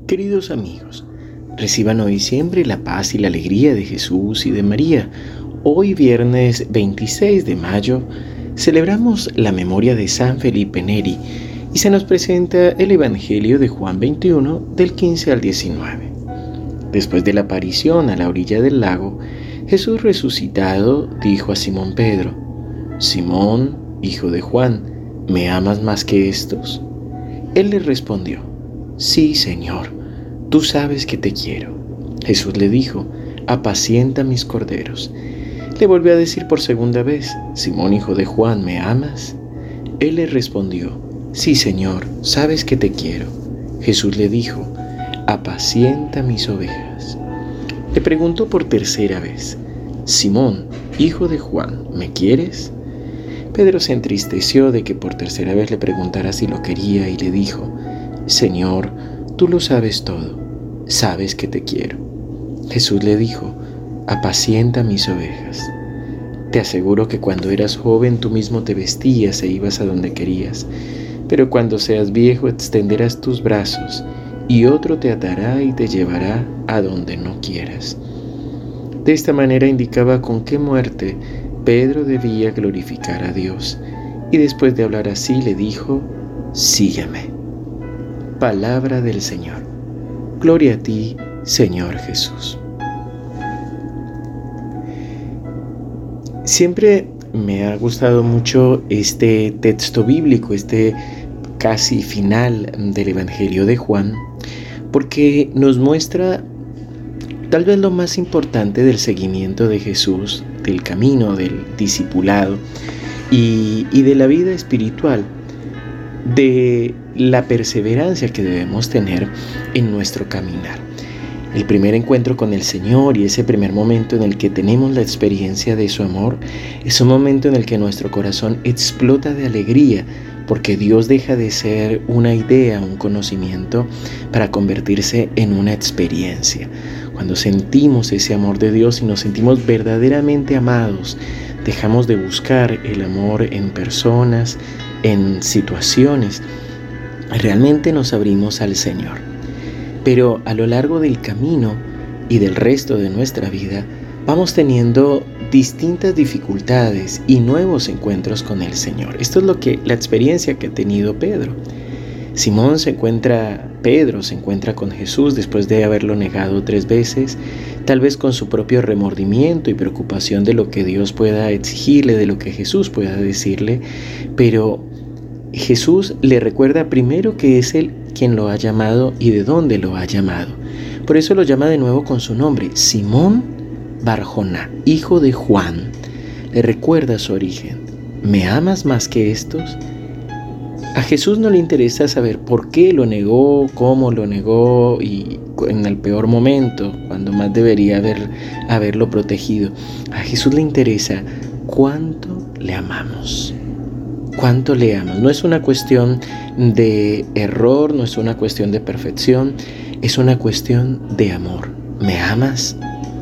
Queridos amigos, reciban hoy siempre la paz y la alegría de Jesús y de María. Hoy, viernes 26 de mayo, celebramos la memoria de San Felipe Neri y se nos presenta el Evangelio de Juan 21, del 15 al 19. Después de la aparición a la orilla del lago, Jesús resucitado dijo a Simón Pedro: «Simón, hijo de Juan, ¿me amas más que estos?». Él le respondió: «Sí, Señor, tú sabes que te quiero». Jesús le dijo: «Apacienta mis corderos». Le volvió a decir por segunda vez: «Simón, hijo de Juan, ¿me amas?». Él le respondió: «Sí, Señor, sabes que te quiero». Jesús le dijo: «Apacienta mis ovejas». Le preguntó por tercera vez: «Simón, hijo de Juan, ¿me quieres?». Pedro se entristeció de que por tercera vez le preguntara si lo quería y le dijo: «Señor, tú lo sabes todo, sabes que te quiero». Jesús le dijo: «Apacienta mis ovejas». Te aseguro que cuando eras joven tú mismo te vestías e ibas a donde querías, pero cuando seas viejo extenderás tus brazos y otro te atará y te llevará a donde no quieras. De esta manera indicaba con qué muerte Pedro debía glorificar a Dios, y después de hablar así le dijo: «Sígueme». Palabra del Señor. Gloria a ti, Señor Jesús. Siempre me ha gustado mucho este texto bíblico, este casi final del Evangelio de Juan, porque nos muestra tal vez lo más importante del seguimiento de Jesús, del camino, del discipulado y de la vida espiritual, de la perseverancia que debemos tener en nuestro caminar. El primer encuentro con el Señor y ese primer momento en el que tenemos la experiencia de su amor es un momento en el que nuestro corazón explota de alegría, porque Dios deja de ser una idea, un conocimiento, para convertirse en una experiencia. Cuando sentimos ese amor de Dios y nos sentimos verdaderamente amados, dejamos de buscar el amor en personas, en situaciones. Realmente nos abrimos al Señor. Pero a lo largo del camino y del resto de nuestra vida, vamos teniendo distintas dificultades y nuevos encuentros con el Señor. Esto es la experiencia que ha tenido Pedro. Pedro se encuentra con Jesús después de haberlo negado 3 veces, tal vez con su propio remordimiento y preocupación de lo que Dios pueda exigirle, de lo que Jesús pueda decirle, pero Jesús le recuerda primero que es Él quien lo ha llamado y de dónde lo ha llamado. Por eso lo llama de nuevo con su nombre: Simón Barjoná, hijo de Juan. Le recuerda su origen. ¿Me amas más que estos? A Jesús no le interesa saber por qué lo negó, cómo lo negó y en el peor momento, cuando más debería haberlo protegido. A Jesús le interesa cuánto le amamos. ¿Cuánto le amas? No es una cuestión de error, no es una cuestión de perfección, es una cuestión de amor. ¿Me amas?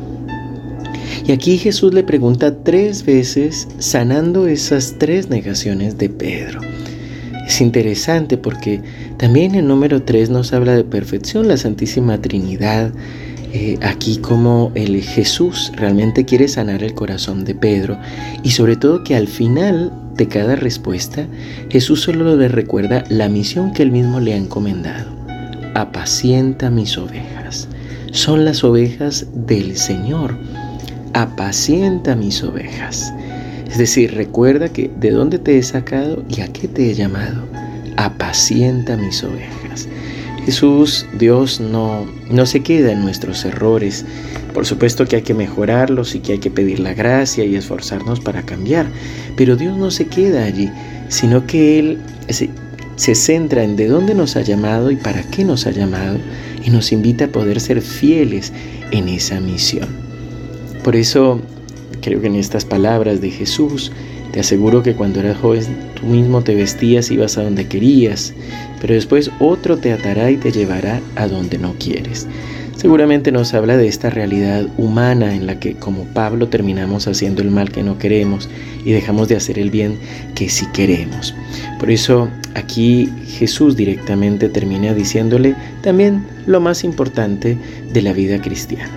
Y aquí Jesús le pregunta 3 veces, sanando esas 3 negaciones de Pedro. Es interesante porque también el número 3 nos habla de perfección, la Santísima Trinidad. Aquí como el Jesús realmente quiere sanar el corazón de Pedro, y sobre todo que al final de cada respuesta Jesús solo le recuerda la misión que él mismo le ha encomendado: apacienta mis ovejas. Son las ovejas del Señor. Apacienta mis ovejas. Es decir, recuerda que de dónde te he sacado y a qué te he llamado. Apacienta mis ovejas. Jesús, Dios, no se queda en nuestros errores. Por supuesto que hay que mejorarlos y que hay que pedir la gracia y esforzarnos para cambiar. Pero Dios no se queda allí, sino que Él se centra en de dónde nos ha llamado y para qué nos ha llamado, y nos invita a poder ser fieles en esa misión. Por eso creo que en estas palabras de Jesús, te aseguro que cuando eras joven tú mismo te vestías y ibas a donde querías, pero después otro te atará y te llevará a donde no quieres. Seguramente nos habla de esta realidad humana en la que, como Pablo, terminamos haciendo el mal que no queremos y dejamos de hacer el bien que sí queremos. Por eso aquí Jesús directamente termina diciéndole también lo más importante de la vida cristiana: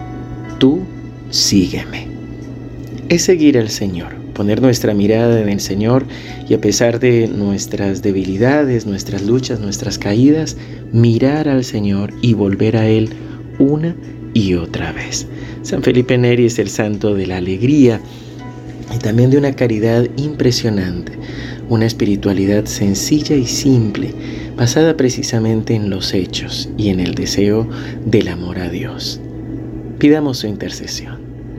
tú sígueme. Es seguir al Señor, poner nuestra mirada en el Señor y, a pesar de nuestras debilidades, nuestras luchas, nuestras caídas, mirar al Señor y volver a Él una y otra vez. San Felipe Neri es el santo de la alegría y también de una caridad impresionante, una espiritualidad sencilla y simple, basada precisamente en los hechos y en el deseo del amor a Dios. Pidamos su intercesión.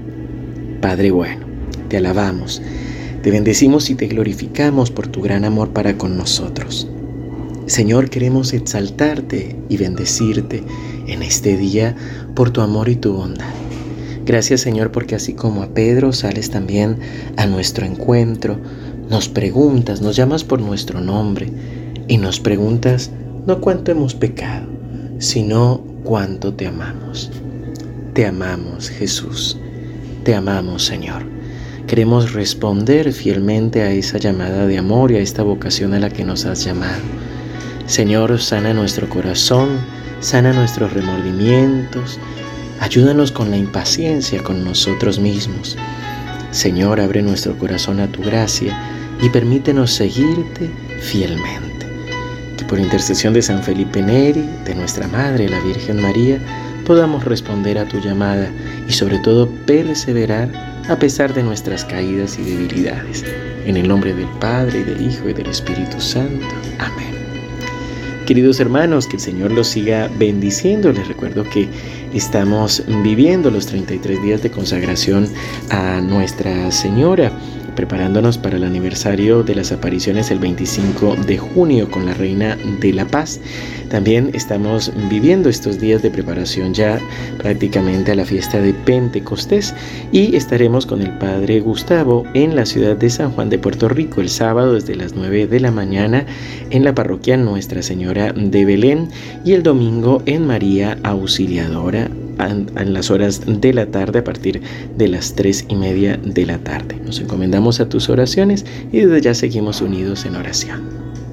Padre bueno, te alabamos, te bendecimos y te glorificamos por tu gran amor para con nosotros. Señor, queremos exaltarte y bendecirte en este día por tu amor y tu bondad. Gracias, Señor, porque así como a Pedro sales también a nuestro encuentro, nos preguntas, nos llamas por nuestro nombre y nos preguntas no cuánto hemos pecado, sino cuánto te amamos. Te amamos, Jesús. Te amamos, Señor. Queremos responder fielmente a esa llamada de amor y a esta vocación a la que nos has llamado. Señor, sana nuestro corazón, sana nuestros remordimientos, ayúdanos con la impaciencia con nosotros mismos. Señor, abre nuestro corazón a tu gracia y permítenos seguirte fielmente. Que por intercesión de San Felipe Neri, de nuestra Madre, la Virgen María, podamos responder a tu llamada y sobre todo perseverar a pesar de nuestras caídas y debilidades. En el nombre del Padre, y del Hijo, y del Espíritu Santo. Amén. Queridos hermanos, que el Señor los siga bendiciendo. Les recuerdo que estamos viviendo los 33 días de consagración a Nuestra Señora, preparándonos para el aniversario de las apariciones el 25 de junio con la Reina de la Paz. También estamos viviendo estos días de preparación ya prácticamente a la fiesta de Pentecostés y estaremos con el Padre Gustavo en la ciudad de San Juan de Puerto Rico el sábado desde las 9 de la mañana en la parroquia Nuestra Señora de Belén y el domingo en María Auxiliadora en las horas de la tarde a partir de las 3:30 de la tarde. Nos encomendamos a tus oraciones y desde ya seguimos unidos en oración.